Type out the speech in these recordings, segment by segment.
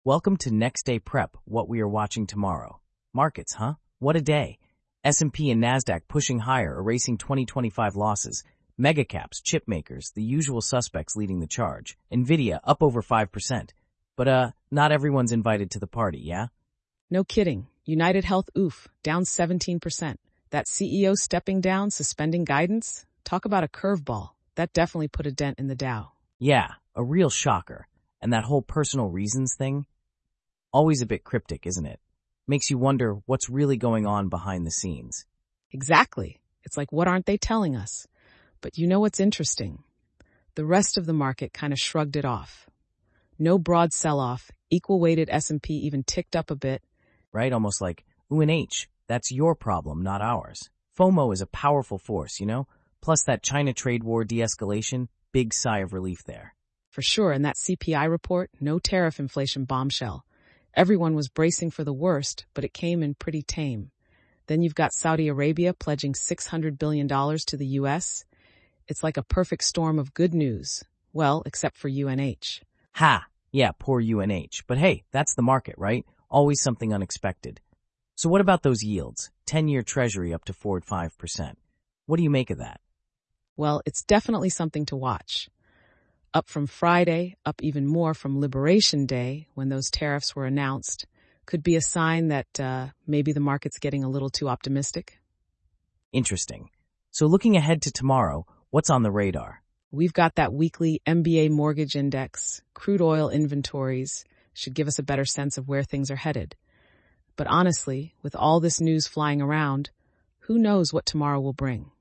Welcome to Next Day Prep, what we are watching tomorrow. Markets, huh? What a day. S&P and NASDAQ pushing higher, erasing 2025 losses. Megacaps, chip makers, the usual suspects leading the charge. Nvidia up over 5%. But not everyone's invited to the party, yeah? No kidding. United Health, oof, down 17%. That CEO stepping down, suspending guidance? Talk about a curveball. That definitely put a dent in the Dow. Yeah, a real shocker. And that whole personal reasons thing? Always a bit cryptic, isn't it? Makes you wonder what's really going on behind the scenes. Exactly. It's like, what aren't they telling us? But you know what's interesting? The rest of the market kind of shrugged it off. No broad sell-off, equal-weighted S&P even ticked up a bit. Right? Almost like, UNH, that's your problem, not ours. FOMO is a powerful force, you know? Plus that China trade war de-escalation, big sigh of relief there. For sure, and that CPI report, no tariff inflation bombshell. Everyone was bracing for the worst, but it came in pretty tame. Then you've got Saudi Arabia pledging $600 billion to the U.S. It's like a perfect storm of good news. Well, except for UNH. Ha! Yeah, poor UNH. But hey, that's the market, right? Always something unexpected. So what about those yields? 10-year Treasury up to 4.5%. What do you make of that? Well, it's definitely something to watch. Up from Friday, up even more from Liberation Day, when those tariffs were announced, could be a sign that maybe the market's getting a little too optimistic. Interesting. So looking ahead to tomorrow, what's on the radar? We've got that weekly MBA mortgage index, crude oil inventories, should give us a better sense of where things are headed. But honestly, with all this news flying around, who knows what tomorrow will bring?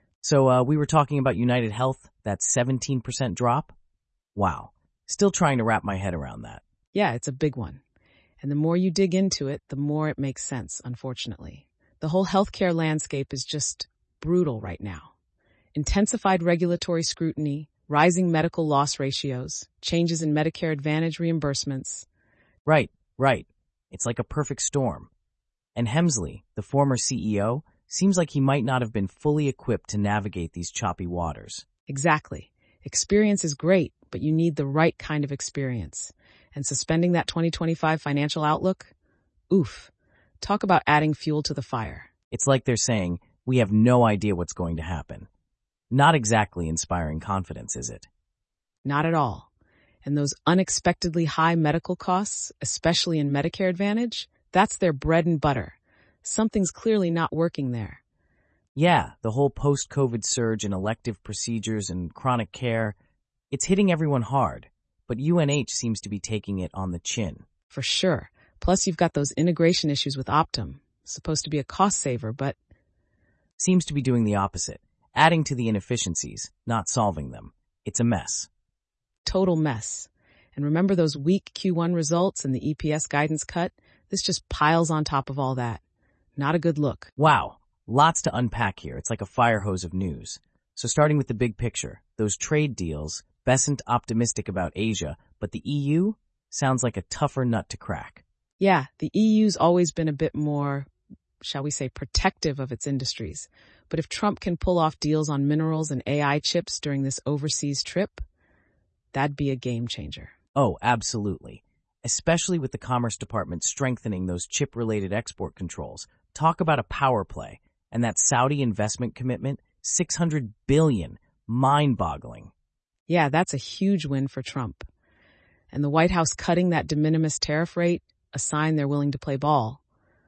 So we were talking about United Health, that 17% drop? Wow. Still trying to wrap my head around that. Yeah, it's a big one. And the more you dig into it, the more it makes sense, unfortunately. The whole healthcare landscape is just brutal right now. Intensified regulatory scrutiny, rising medical loss ratios, changes in Medicare Advantage reimbursements. Right. It's like a perfect storm. And Hemsley, the former CEO, seems like he might not have been fully equipped to navigate these choppy waters. Exactly. Experience is great, but you need the right kind of experience. And suspending that 2025 financial outlook? Oof. Talk about adding fuel to the fire. It's like they're saying, we have no idea what's going to happen. Not exactly inspiring confidence, is it? Not at all. And those unexpectedly high medical costs, especially in Medicare Advantage, that's their bread and butter. Something's clearly not working there. Yeah, the whole post-COVID surge in elective procedures and chronic care, it's hitting everyone hard, but UNH seems to be taking it on the chin. For sure. Plus you've got those integration issues with Optum. Supposed to be a cost saver, but seems to be doing the opposite, adding to the inefficiencies, not solving them. It's a mess. Total mess. And remember those weak Q1 results and the EPS guidance cut? This just piles on top of all that. Not a good look. Wow. Lots to unpack here. It's like a fire hose of news. So starting with the big picture, those trade deals, Besant optimistic about Asia, but the EU sounds like a tougher nut to crack. Yeah, the EU's always been a bit more, shall we say, protective of its industries. But if Trump can pull off deals on minerals and AI chips during this overseas trip, that'd be a game changer. Oh, absolutely. Especially with the Commerce Department strengthening those chip-related export controls. Talk about a power play. And that Saudi investment commitment, $600 billion, mind-boggling. Yeah, that's a huge win for Trump. And the White House cutting that de minimis tariff rate, a sign they're willing to play ball.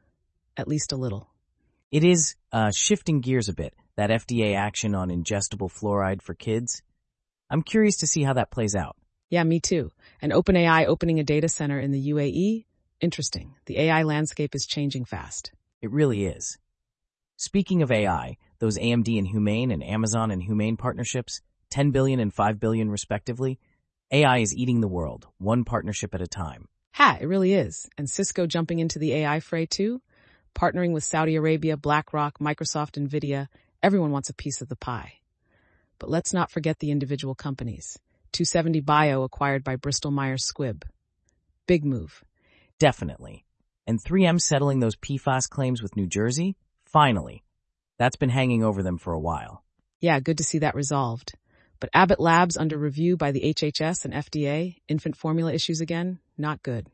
At least a little. It is shifting gears a bit, that FDA action on ingestible fluoride for kids. I'm curious to see how that plays out. Yeah, me too. And OpenAI opening a data center in the UAE? Interesting. The AI landscape is changing fast. It really is. Speaking of AI, those AMD and Humane and Amazon and Humane partnerships, $10 billion and $5 billion respectively, AI is eating the world, one partnership at a time. It really is. And Cisco jumping into the AI fray too? Partnering with Saudi Arabia, BlackRock, Microsoft, Nvidia, everyone wants a piece of the pie. But let's not forget the individual companies. 2seventy Bio acquired by Bristol Myers Squibb. Big move. Definitely. And 3M settling those PFAS claims with New Jersey? Finally. That's been hanging over them for a while. Yeah, good to see that resolved. But Abbott Labs under review by the HHS and FDA, infant formula issues again? Not good.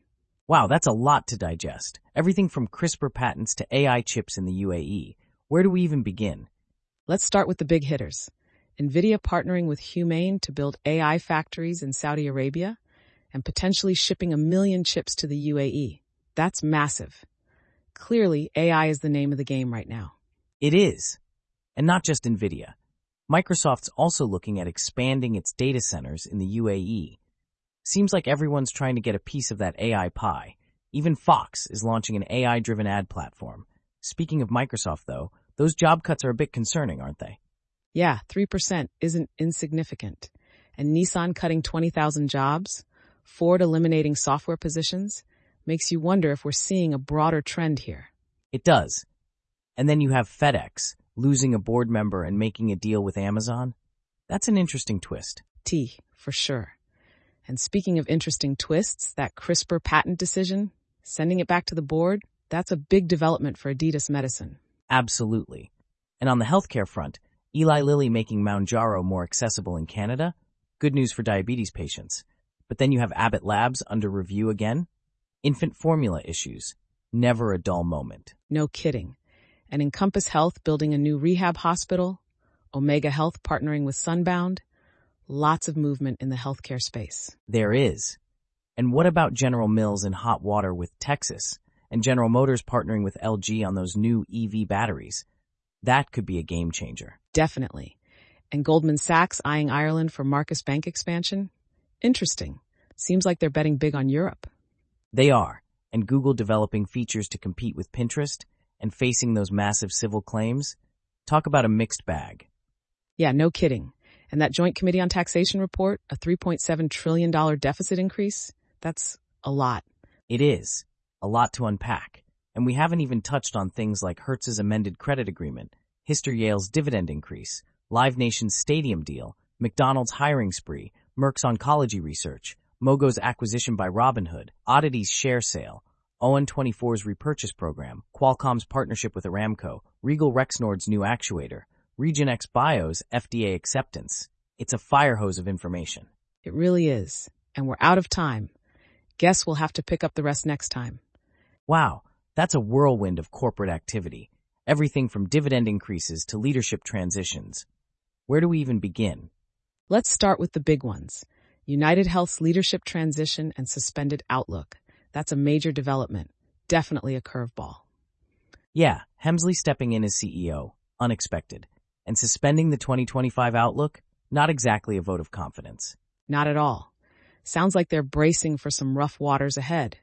Wow, that's a lot to digest. Everything from CRISPR patents to AI chips in the UAE. Where do we even begin? Let's start with the big hitters. NVIDIA partnering with Humane to build AI factories in Saudi Arabia and potentially shipping 1 million chips to the UAE. That's massive. Clearly, AI is the name of the game right now. It is. And not just NVIDIA. Microsoft's also looking at expanding its data centers in the UAE. Seems like everyone's trying to get a piece of that AI pie. Even Fox is launching an AI-driven ad platform. Speaking of Microsoft, though, those job cuts are a bit concerning, aren't they? Yeah, 3% isn't insignificant. And Nissan cutting 20,000 jobs, Ford eliminating software positions, makes you wonder if we're seeing a broader trend here. It does. And then you have FedEx losing a board member and making a deal with Amazon. That's an interesting twist. For sure. And speaking of interesting twists, that CRISPR patent decision, sending it back to the board, that's a big development for Adidas Medicine. Absolutely. And on the healthcare front, Eli Lilly making Mounjaro more accessible in Canada. Good news for diabetes patients. But then you have Abbott Labs under review again. Infant formula issues. Never a dull moment. No kidding. And Encompass Health building a new rehab hospital. Omega Health partnering with Sunbound. Lots of movement in the healthcare space. There is. And what about General Mills in hot water with Texas? And General Motors partnering with LG on those new EV batteries? That could be a game changer. Definitely. And Goldman Sachs eyeing Ireland for Marcus Bank expansion? Interesting. Seems like they're betting big on Europe. They are. And Google developing features to compete with Pinterest and facing those massive civil claims? Talk about a mixed bag. Yeah, no kidding. And that Joint Committee on Taxation report, a $3.7 trillion deficit increase, that's a lot. It is. A lot to unpack. And we haven't even touched on things like Hertz's amended credit agreement, Hyster-Yale's dividend increase, Live Nation's stadium deal, McDonald's hiring spree, Merck's oncology research, Mogo's acquisition by Robinhood, Oddity's share sale, ON24's repurchase program, Qualcomm's partnership with Aramco, Regal Rexnord's new actuator, RegionX Bio's FDA acceptance. It's a fire hose of information. It really is. And we're out of time. Guess we'll have to pick up the rest next time. Wow, that's a whirlwind of corporate activity. Everything from dividend increases to leadership transitions. Where do we even begin? Let's start with the big ones. United Health's leadership transition and suspended outlook. That's a major development. Definitely a curveball. Yeah, Hemsley stepping in as CEO. Unexpected. And suspending the 2025 outlook? Not exactly a vote of confidence. Not at all. Sounds like they're bracing for some rough waters ahead.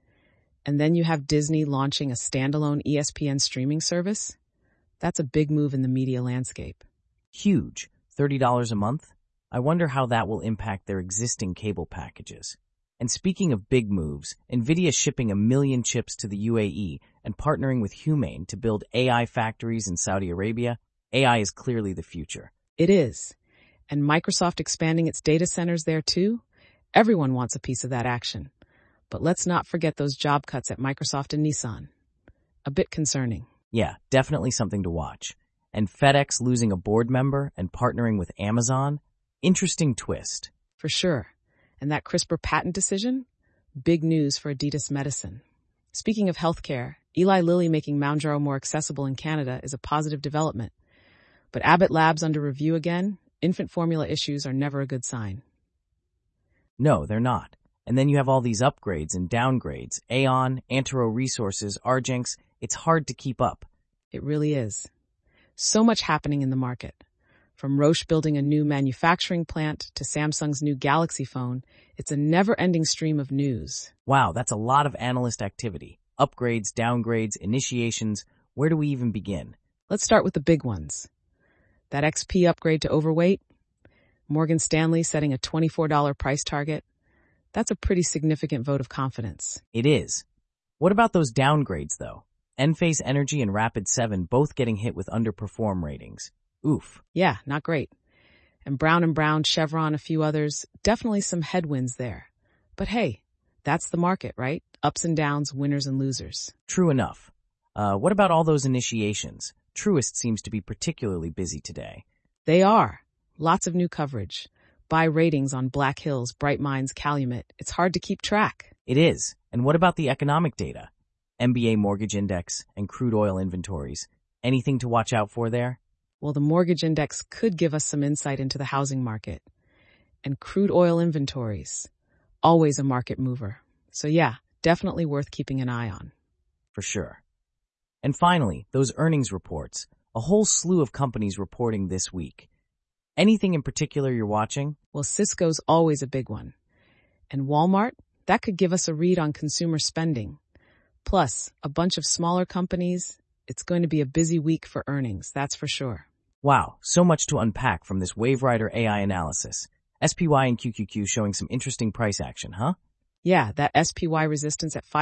And then you have Disney launching a standalone ESPN streaming service. That's a big move in the media landscape. Huge. $30 a month? I wonder how that will impact their existing cable packages. And speaking of big moves, NVIDIA shipping 1 million chips to the UAE and partnering with Humane to build AI factories in Saudi Arabia. AI is clearly the future. It is. And Microsoft expanding its data centers there too? Everyone wants a piece of that action. But let's not forget those job cuts at Microsoft and Nissan. A bit concerning. Yeah, definitely something to watch. And FedEx losing a board member and partnering with Amazon? Interesting twist. For sure. And that CRISPR patent decision? Big news for Adidas Medicine. Speaking of healthcare, Eli Lilly making Mounjaro more accessible in Canada is a positive development. But Abbott Labs under review again? Infant formula issues are never a good sign. No, they're not. And then you have all these upgrades and downgrades. Aon, Antero Resources, Argenx. It's hard to keep up. It really is. So much happening in the market. From Roche building a new manufacturing plant to Samsung's new Galaxy phone, it's a never-ending stream of news. Wow, that's a lot of analyst activity. Upgrades, downgrades, initiations. Where do we even begin? Let's start with the big ones. That XP upgrade to overweight, Morgan Stanley setting a $24 price target. That's a pretty significant vote of confidence. It is. What about those downgrades, though? Enphase Energy and Rapid7 both getting hit with underperform ratings. Oof. Yeah, not great. And Brown & Brown, Chevron, a few others, definitely some headwinds there. But hey, that's the market, right? Ups and downs, winners and losers. True enough. What about all those initiations? Truist seems to be particularly busy today. They are. Lots of new coverage. Buy ratings on Black Hills, Bright Minds, Calumet. It's hard to keep track. It is. And what about the economic data? MBA mortgage index and crude oil inventories. Anything to watch out for there? Well, the mortgage index could give us some insight into the housing market. And crude oil inventories, always a market mover. So yeah, definitely worth keeping an eye on. For sure. And finally, those earnings reports. A whole slew of companies reporting this week. Anything in particular you're watching? Well, Cisco's always a big one. And Walmart, that could give us a read on consumer spending. Plus, a bunch of smaller companies. It's going to be a busy week for earnings, that's for sure. Wow, so much to unpack from this WaveWriter AI analysis. SPY and QQQ showing some interesting price action, huh? Yeah, that SPY resistance at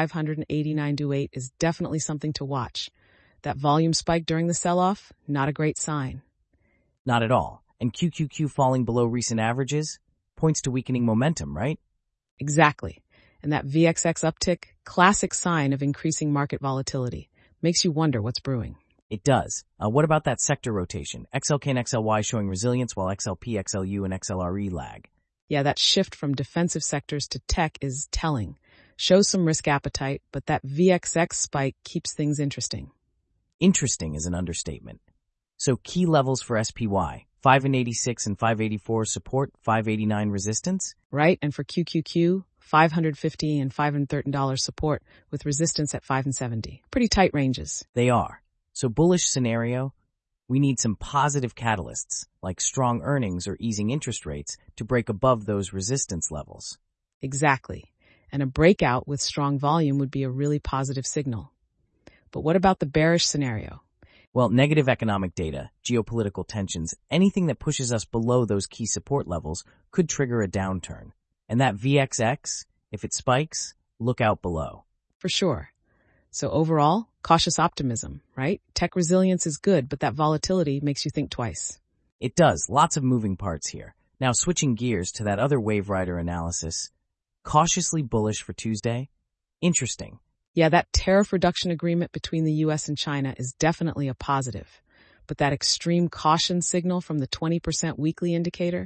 589.28 is definitely something to watch. That volume spike during the sell-off, not a great sign. Not at all. And QQQ falling below recent averages points to weakening momentum, right? Exactly. And that VXX uptick, classic sign of increasing market volatility. Makes you wonder what's brewing. It does. What about that sector rotation? XLK and XLY showing resilience while XLP, XLU, and XLRE lag. Yeah, that shift from defensive sectors to tech is telling. Shows some risk appetite, but that VXX spike keeps things interesting. Interesting is an understatement. So key levels for SPY, 586 and 584 support, 589 resistance? Right, and for QQQ, $550 and $530 support with resistance at 570. Pretty tight ranges. They are. So bullish scenario, we need some positive catalysts, like strong earnings or easing interest rates, to break above those resistance levels. Exactly. And a breakout with strong volume would be a really positive signal. But what about the bearish scenario? Well, negative economic data, geopolitical tensions, anything that pushes us below those key support levels could trigger a downturn. And that VXX, if it spikes, look out below. For sure. So overall, cautious optimism, right? Tech resilience is good, but that volatility makes you think twice. It does. Lots of moving parts here. Now switching gears to that other WaveWriter analysis. Cautiously bullish for Tuesday? Interesting. Yeah, that tariff reduction agreement between the US and China is definitely a positive. But that extreme caution signal from the 20% weekly indicator?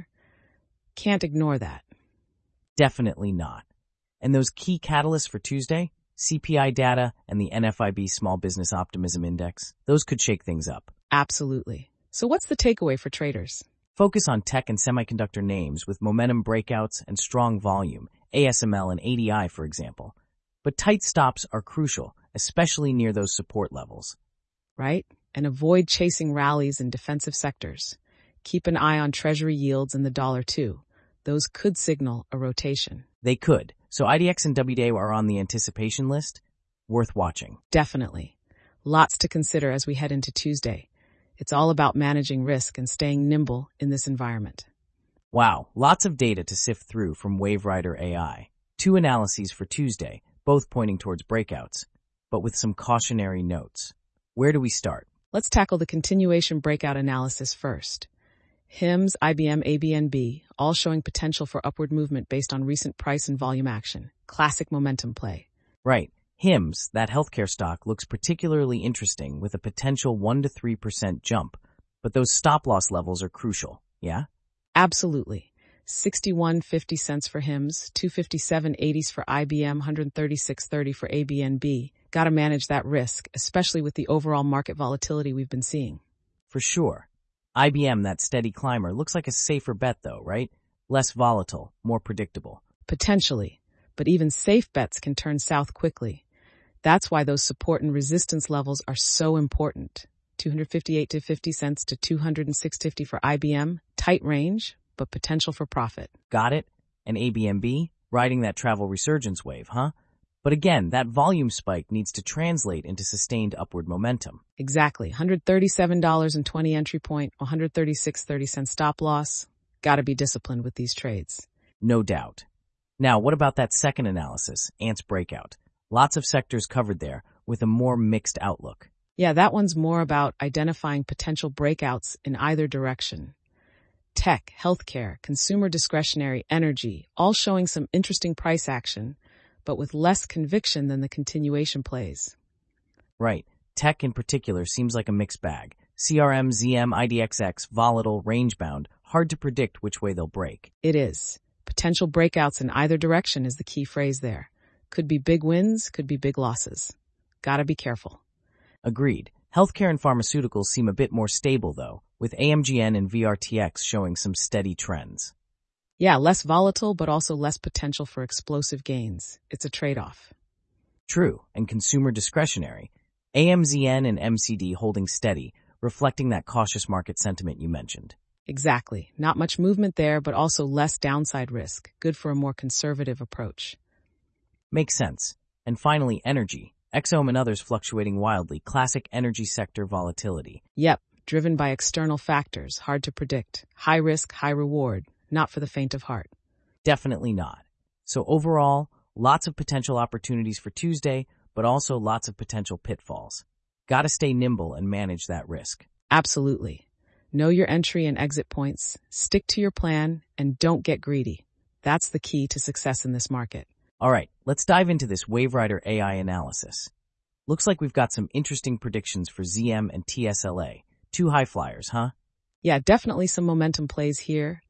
Can't ignore that. Definitely not. And those key catalysts for Tuesday? CPI data and the NFIB Small Business Optimism Index, those could shake things up. Absolutely. So what's the takeaway for traders? Focus on tech and semiconductor names with momentum breakouts and strong volume, ASML and ADI, for example. But tight stops are crucial, especially near those support levels. Right? And avoid chasing rallies in defensive sectors. Keep an eye on treasury yields and the dollar too. Those could signal a rotation. They could. So IDX and WDA are on the anticipation list. Worth watching. Definitely. Lots to consider as we head into Tuesday. It's all about managing risk and staying nimble in this environment. Wow, lots of data to sift through from WaveWriter AI. 2 analyses for Tuesday, both pointing towards breakouts, but with some cautionary notes. Where do we start? Let's tackle the continuation breakout analysis first. HIMSS, IBM, ABNB, all showing potential for upward movement based on recent price and volume action. Classic momentum play. Right. HIMSS, that healthcare stock, looks particularly interesting with a potential 1 to 3% jump, but those stop-loss levels are crucial, yeah? Absolutely. 61.50 cents for HIMSS, 257.80 for IBM, 136.30 for ABNB. Gotta manage that risk, especially with the overall market volatility we've been seeing. For sure. IBM, that steady climber, looks like a safer bet though, right? Less volatile, more predictable. Potentially, but even safe bets can turn south quickly. That's why those support and resistance levels are so important. 258.50 cents to 206.50 for IBM, tight range, but potential for profit. Got it? And ABNB, riding that travel resurgence wave, huh? But again, that volume spike needs to translate into sustained upward momentum. Exactly. $137.20 entry point, 136.30 cent stop loss. Gotta be disciplined with these trades. No doubt. Now, what about that second analysis, Ants breakout? Lots of sectors covered there, with a more mixed outlook. Yeah, that one's more about identifying potential breakouts in either direction. Tech, healthcare, consumer discretionary, energy, all showing some interesting price action, but with less conviction than the continuation plays. Right. Tech in particular seems like a mixed bag. CRM, ZM, IDXX, volatile, range-bound, hard to predict which way they'll break. It is. Potential breakouts in either direction is the key phrase there. Could be big wins, could be big losses. Gotta be careful. Agreed. Healthcare and pharmaceuticals seem a bit more stable, though, with AMGN and VRTX showing some steady trends. Yeah, less volatile, but also less potential for explosive gains. It's a trade-off. True, and consumer discretionary. AMZN and MCD holding steady, reflecting that cautious market sentiment you mentioned. Exactly. Not much movement there, but also less downside risk. Good for a more conservative approach. Makes sense. And finally, energy. Exome and others fluctuating wildly. Classic energy sector volatility. Yep, driven by external factors, hard to predict. High risk, high reward. Not for the faint of heart. Definitely not. So overall, lots of potential opportunities for Tuesday, but also lots of potential pitfalls. Gotta stay nimble and manage that risk. Absolutely. Know your entry and exit points, stick to your plan, and don't get greedy. That's the key to success in this market. All right, let's dive into this WaveRider AI analysis. Looks like we've got some interesting predictions for ZM and TSLA. Two high flyers, huh? Yeah, definitely some momentum plays here.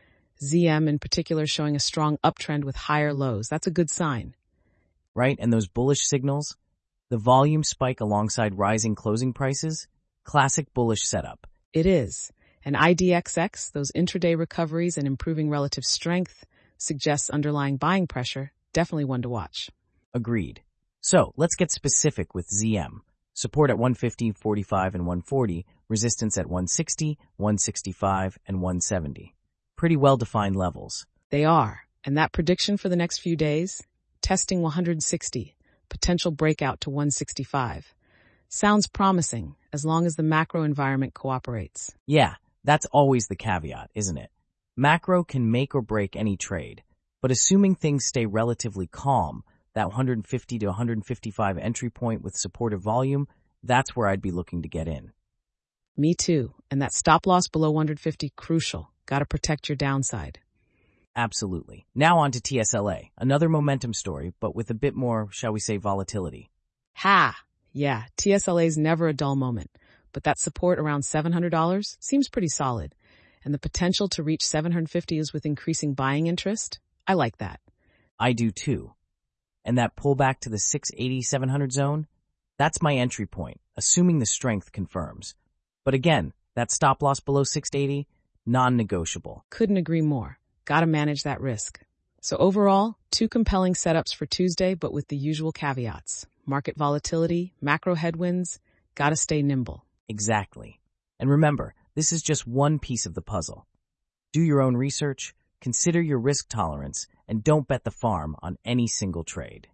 ZM in particular showing a strong uptrend with higher lows. That's a good sign. Right, and those bullish signals? The volume spike alongside rising closing prices? Classic bullish setup. It is. And IDXX, those intraday recoveries and improving relative strength, suggests underlying buying pressure. Definitely one to watch. Agreed. So, let's get specific with ZM. Support at 150, 45, and 140, resistance at 160, 165, and 170. Pretty well-defined levels. They are. And that prediction for the next few days? Testing 160, potential breakout to 165. Sounds promising, as long as the macro environment cooperates. Yeah, that's always the caveat, isn't it? Macro can make or break any trade, but assuming things stay relatively calm, that 150 to 155 entry point with supportive volume, that's where I'd be looking to get in. Me too. And that stop loss below 150, crucial. Gotta protect your downside. Absolutely. Now on to TSLA, another momentum story, but with a bit more, shall we say, volatility. Ha! Yeah, TSLA's never a dull moment, but that support around $700 seems pretty solid. And the potential to reach 750 is with increasing buying interest. I like that. I do too. And that pullback to the 680-700 zone? That's my entry point, assuming the strength confirms. But again, that stop loss below 680, non-negotiable. Couldn't agree more. Gotta manage that risk. So overall, two compelling setups for Tuesday, but with the usual caveats. Market volatility, macro headwinds, gotta stay nimble. Exactly. And remember, this is just one piece of the puzzle. Do your own research, consider your risk tolerance, and don't bet the farm on any single trade.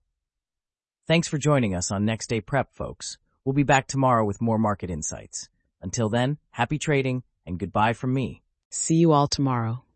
Thanks for joining us on Next Day Prep, folks. We'll be back tomorrow with more market insights. Until then, happy trading and goodbye from me. See you all tomorrow.